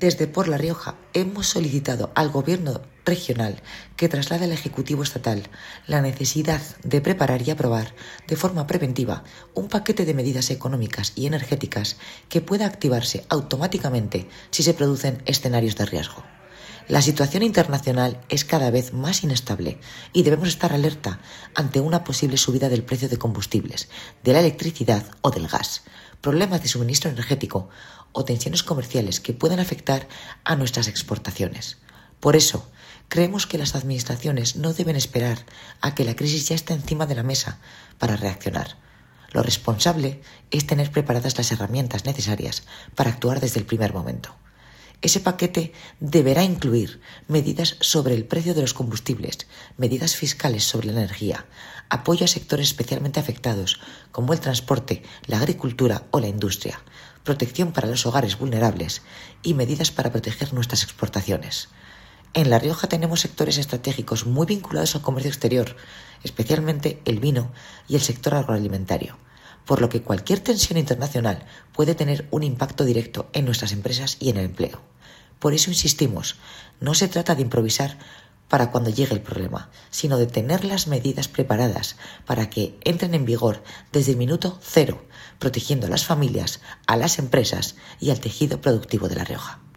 Desde Por La Rioja hemos solicitado al Gobierno regional que traslade al Ejecutivo estatal la necesidad de preparar y aprobar de forma preventiva un paquete de medidas económicas y energéticas que pueda activarse automáticamente si se producen escenarios de riesgo. La situación internacional es cada vez más inestable y debemos estar alerta ante una posible subida del precio de combustibles, de la electricidad o del gas, problemas de suministro energético o tensiones comerciales que puedan afectar a nuestras exportaciones. Por eso, creemos que las administraciones no deben esperar a que la crisis ya esté encima de la mesa para reaccionar. Lo responsable es tener preparadas las herramientas necesarias para actuar desde el primer momento. Ese paquete deberá incluir medidas sobre el precio de los combustibles, medidas fiscales sobre la energía, apoyo a sectores especialmente afectados como el transporte, la agricultura o la industria, protección para los hogares vulnerables y medidas para proteger nuestras exportaciones. En La Rioja tenemos sectores estratégicos muy vinculados al comercio exterior, especialmente el vino y el sector agroalimentario, por lo que cualquier tensión internacional puede tener un impacto directo en nuestras empresas y en el empleo. Por eso insistimos, no se trata de improvisar para cuando llegue el problema, sino de tener las medidas preparadas para que entren en vigor desde el minuto cero, protegiendo a las familias, a las empresas y al tejido productivo de La Rioja.